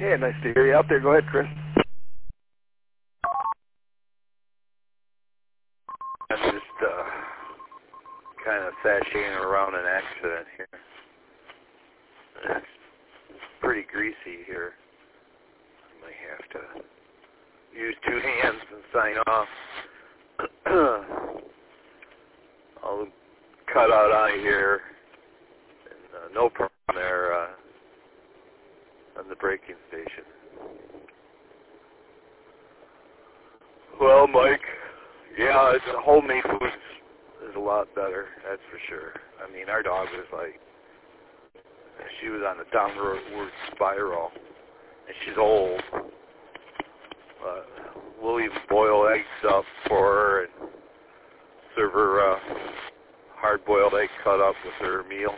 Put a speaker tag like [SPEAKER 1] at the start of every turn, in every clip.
[SPEAKER 1] Yeah, nice to hear you out there. Go ahead, Chris.
[SPEAKER 2] I'm just kind of sashaying around an accident here. It's pretty greasy here. I might have to use two hands and sign off. I'll cut out eye here. And, no problem there on the braking station. Well, Mike, yeah, homemade food is a lot better, that's for sure. I mean, our dog was like, she was on a downward spiral, and she's old. We'll even boil eggs up for her and serve her hard-boiled egg cut up with her meal.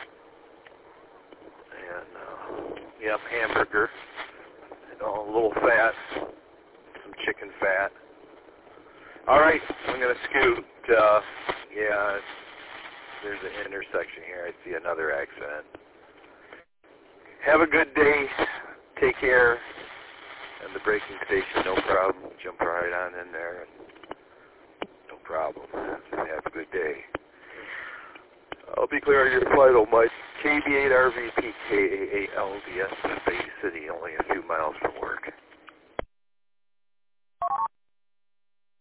[SPEAKER 2] And, yep, hamburger, a little fat, some chicken fat. All right, I'm going to scoot. Yeah, there's an intersection here. I see another accident. Have a good day. Take care. And the braking station, no problem. Jump right on in there. No problem. Have a good day. I'll be clear on your flight, oh Mike. KB8RVP KAALDS, Bay City, only a few miles from work.